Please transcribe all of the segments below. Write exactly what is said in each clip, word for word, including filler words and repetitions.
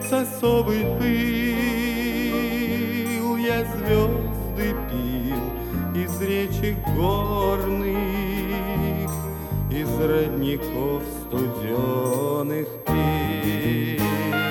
свинцовый пыл, я звезды пил из речек горных, из родников студеных пил.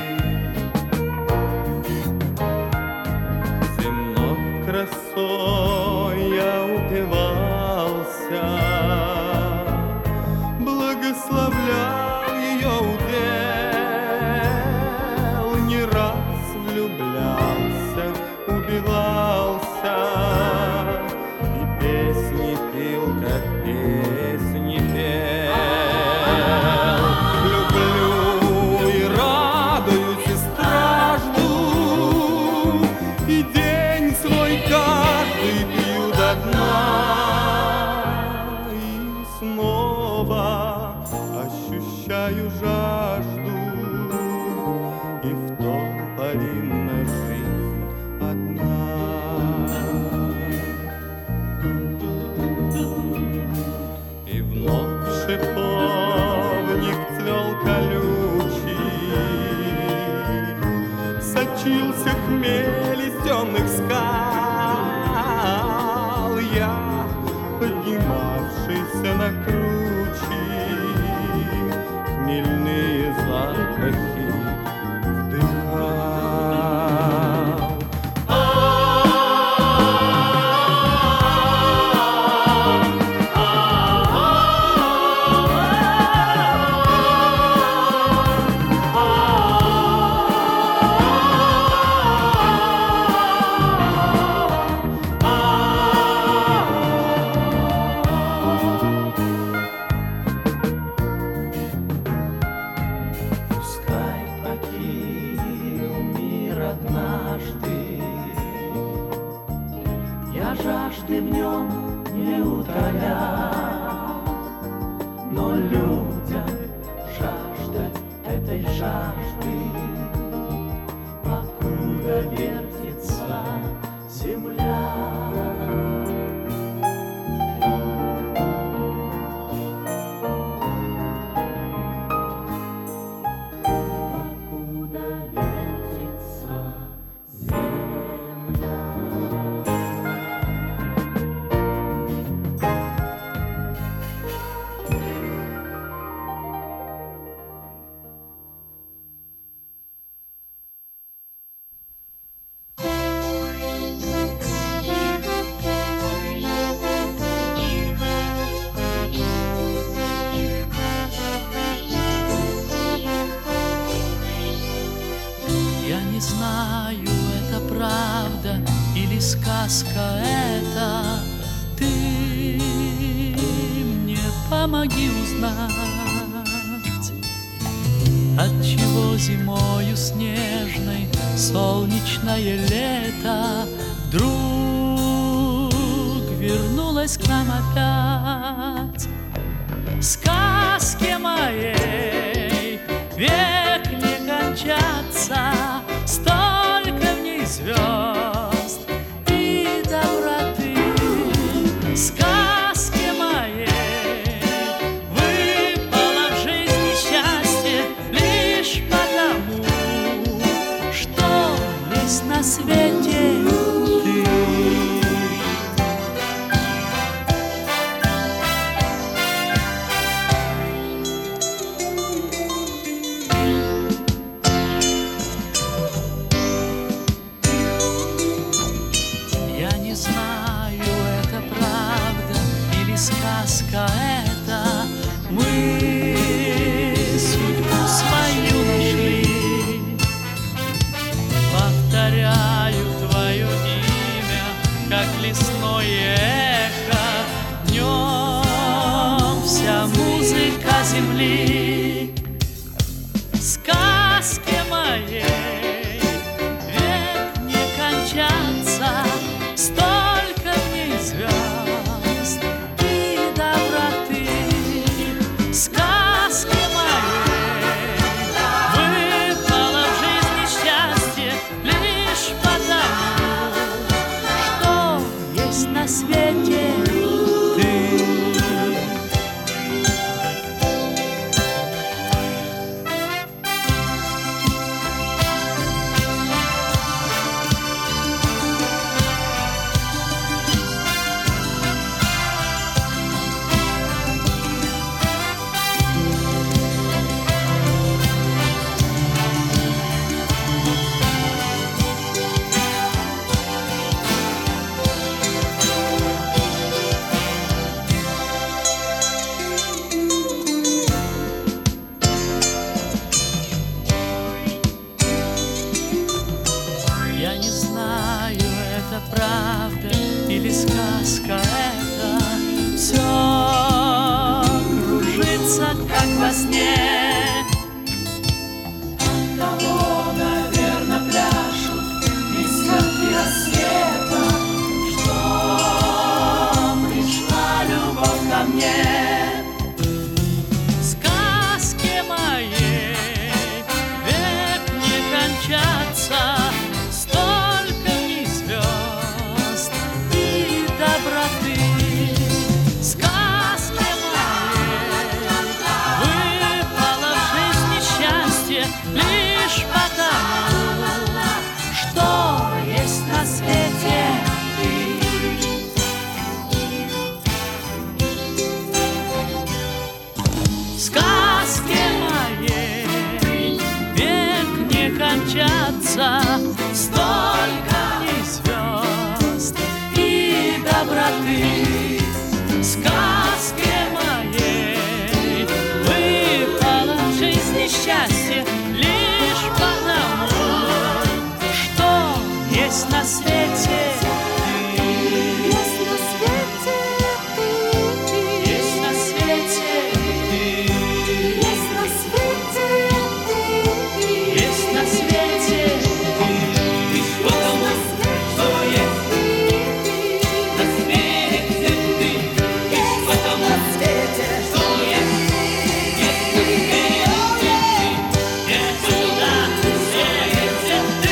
Земной красой я упивался, благословлял ее удел, не раз влюблялся, убивался и песни пил, как песни пел. Люблю и радуюсь, и стражду, и день свой каждый пью до дна, и снова ощущаю жажду, и в том повинна жизнь одна. И вновь шиповник цвел колючий, сочился хмель из темных скал, я, поднимавшийся на кручи, хмельные запахи вдыхал. Пускай покинул мир однажды, я жажды в нем не утолял, но людям жаждать этой жажды, покуда вертится земля. Покуда вертится земля. Я не знаю, это правда или сказка это. Ты мне помоги узнать, отчего зимою снежной солнечное лето вдруг вернулось к нам опять. Сказке моей век не кончаться, столько в ней звезд и доброты. Сказке моей выпало в жизни счастье лишь потому, что есть на свете ты. Я не знаю, это правда или сказка это. Мы судьбу свою нашли. Повторяю твое имя, как лесное эхо. Днем вся музыка земли. Сказке моей век не кончаться, столько в ней звезд и доброты. Сказке моей выпало в жизни счастье лишь потому, что есть на свете ты. снятся, как во сне. Оттого, наверно, пляшут искорки рассвета, что пришла любовь ко мне. В сказке моей век не кончаться, столько в ней звезд и доброты. В сказке моей выпало в жизни счастье лишь потому, что есть на свете ты. В сказке моей век не кончаться, столько в ней звезд и доброты. В сказке моей выпало в жизни счастье лишь потому, что есть на свете ты. Есть на свете ты, Есть на свете ты. есть на свете ты, Есть на свете ты. Лишь потому, что есть на свете ты. Лишь потому, что есть. Есть на свете ты. Есть сюда, свете ты.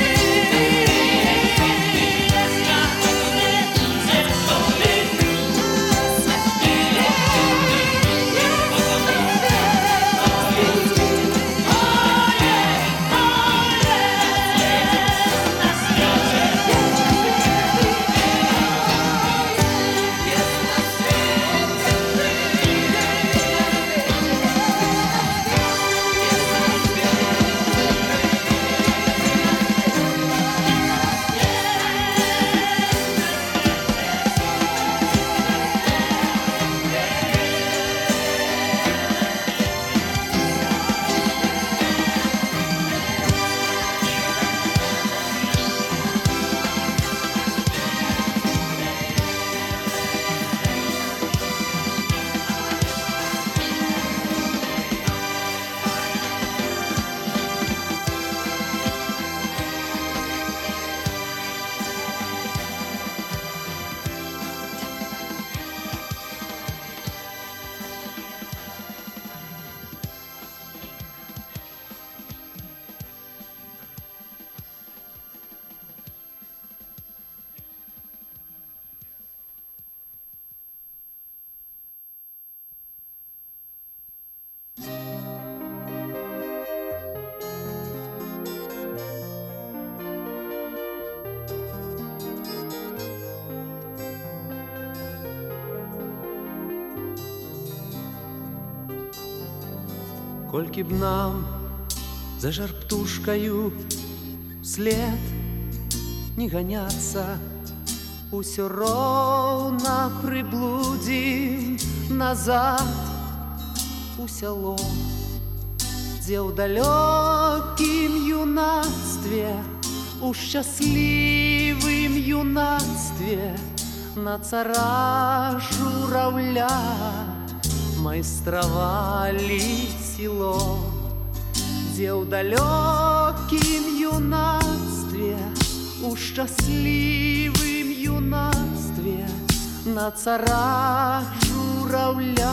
Колькі б нам за жар птушкаю вслед не ганяцца, усё роўна прыблудзім назад у сяло, дзе ў далёкім юнацтве, у шчаслівым юнацтве на цара журавля майстравалі село, дзе ў далёкім юнацтве, у шчаслівым юнацтве на цара журавля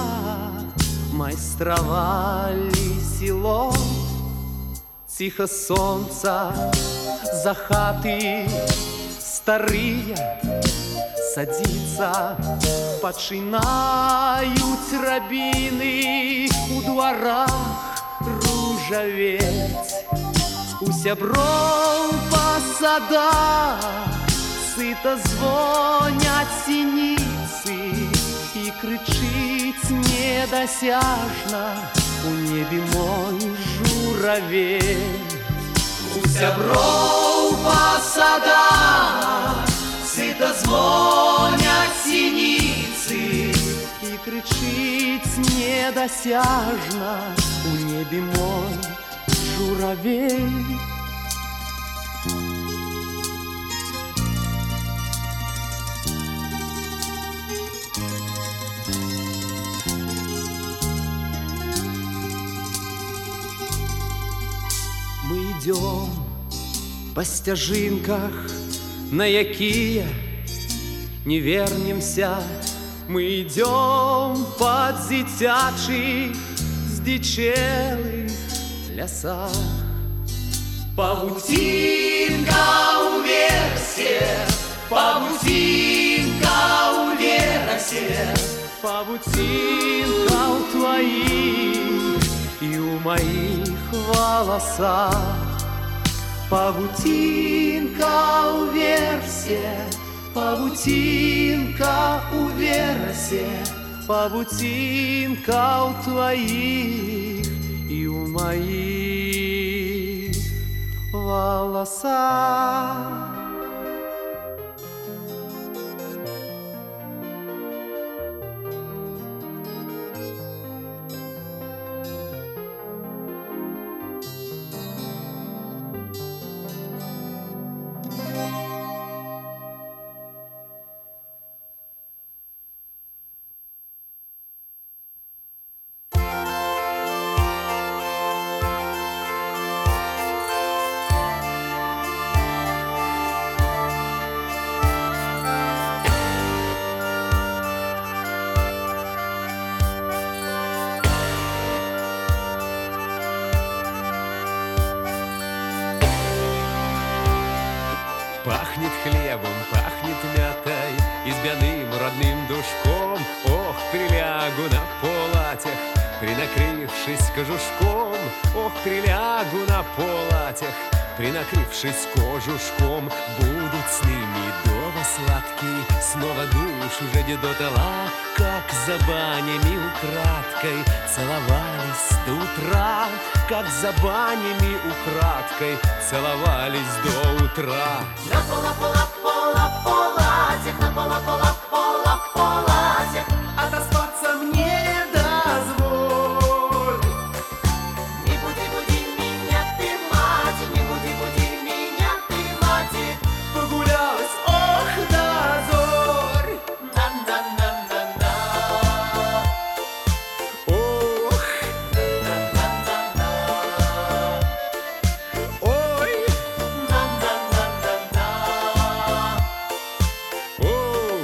майстравалі село. Ціха сонца за хаты старыя садзіцца, пачынаюць рабіны у дварах ружавець, у сяброў па садах сыта звоняць сініцы і крычыць недасяжна у небе мой журавель. У сяброў па садах сыта звоняць сініцы і крычыць недасяжна у небе мой журавель. ідем по стяжинках, на якія не вернемся. Мы идем под дзіцячых здичелых лясах. Павутинка у версе, павутинка у версе, павутинка у твоих и у моих волосах. Павутинка у версе, павутинка у версе, павутинка у твоих и у моих волосах. Пахнет хлебом, пахнет мятой, избяным родным душком. Ох, прилягу на полатях, принакрывшись кожушком. Ох, прилягу на полатях, принакрывшись кожушком. Будут сны медово сладкие, снова душу жадет дотла, как за банями украдкой целовались до утра, как за банями украдкой целовались до утра. На пола-пола-пола-полатях, на пола-пола-пола-полатях отоспаться мне дозволь. Не буди-буди меня, ты, мать, не буди-буди меня, ты, мать. Погулялась, ох, до зорь. На-на-на-на-на. Ох, На-на-на-на. ой, На-на-на-на-на. ох.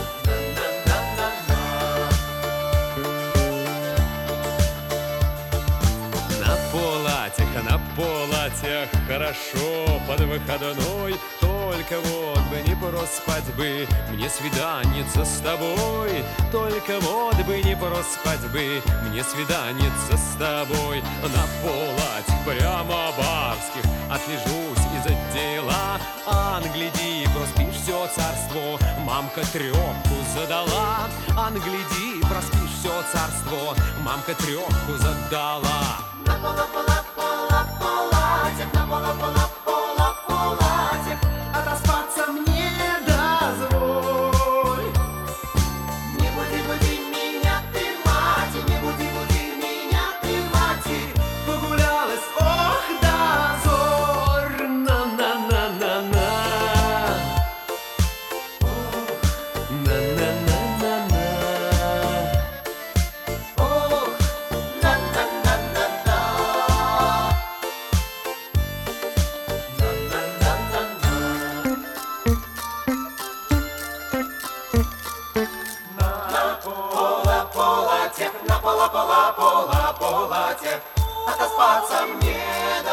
На полатях, а на полатях хорошо под выходной. Только вот бы не проспать бы мне свиданница с тобой. Только вот бы не проспать бы мне свиданница с тобой. На полатях прямо барских отлежусь из отдела. Ан, гляди, проспишь все царство, мамка трёпку задала. Ан, гляди, проспишь все царство, мамка трёпку задала. На пола-пола-пола-полатях, на пола-пола-пола-полатях Отоспаться мне дозволь. не буди-буди меня, ты, мать, не буди-буди меня, ты, мать. Погулялась, ох, до зорь. На-на-на-на-на. На-на-на-на-на. Ох, на-на-на-на-на. На пола-полатях, на пола-пола-пола-полатях отоспаться мне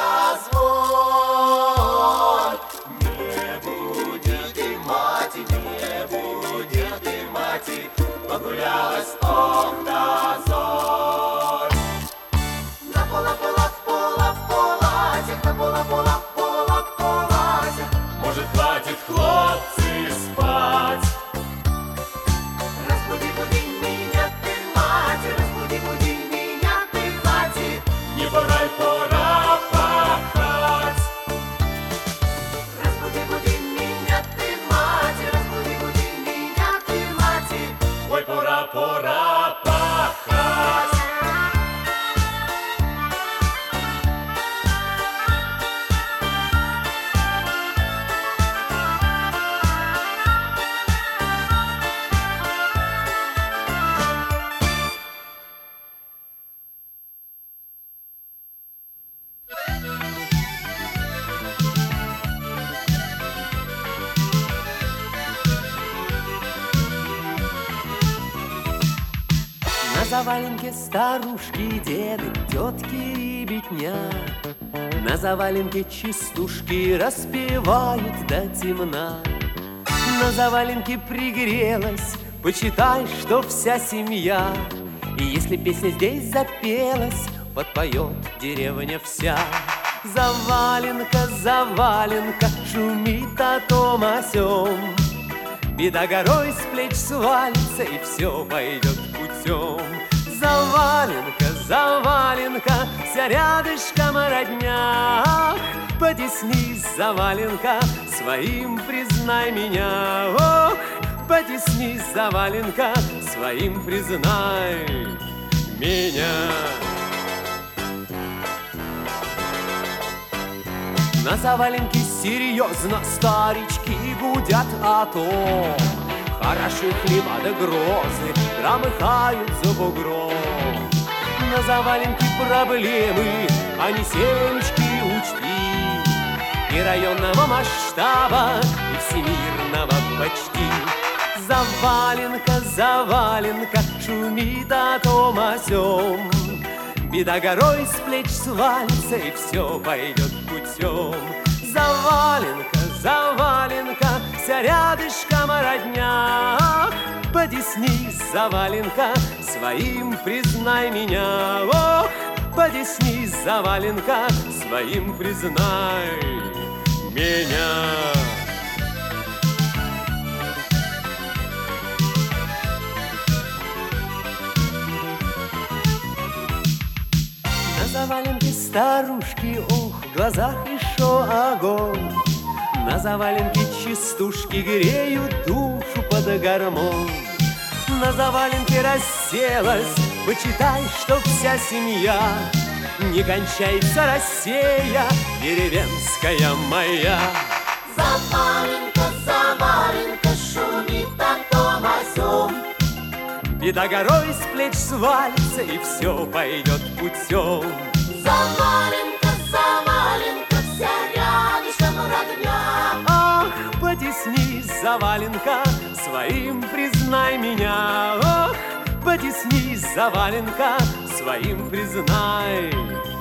дозволь. Не буди ты, мать, не буди ты, мать, погулялась, ох, до зорь. На пола-пола-пола-полатях, на пола-пола-пола-полатях, может, хватит, хлопцы, спать. Разбуди-буди меня, ты, мать, разбуди-буди меня, ты, мать. Не пора, пора заваленке старушки, деды, тетки и ребятня. На заваленке частушки распевают до темна. На заваленке пригрелась, почитай, что вся семья. И если песня здесь запелась, подпоет деревня вся. Заваленка, заваленка, шумит о том о сём. Беда горой с плеч свалится, и все пойдет путем. Заваленка, заваленка, вся рядышком родня. Потесни, заваленка, своим признай меня. Ох, потесни, заваленка, своим признай меня. На заваленке серьезно старички гудят о том. Хороши хлеба да грозы громыхают за бугром. На заваленке проблемы, а не семечки учти. И районного масштаба, и всемирного почти. Заваленка, заваленка, шумит о том о сём. Беда горой с плеч свалится, и все пойдет путем. Заваленка, заваленка, вся рядышком родня. Потесни, заваленка, своим признай меня. Ох, потесни, заваленка, своим признай меня. На заваленке старушки, ох, в глазах еще огонь. На заваленке частушки греют душу под гармонь. На заваленке расселась, почитай, что вся семья. Не кончается Россия, деревенская моя. Заваленка, заваленка, шумит о том о сём. Беда горой с плеч свалится, и все пойдет путем. Заваленка, заваленка, вся рядышком родня. Ах, потесни, заваленка, своим признай меня. Ох, потесни, заваленка, своим признай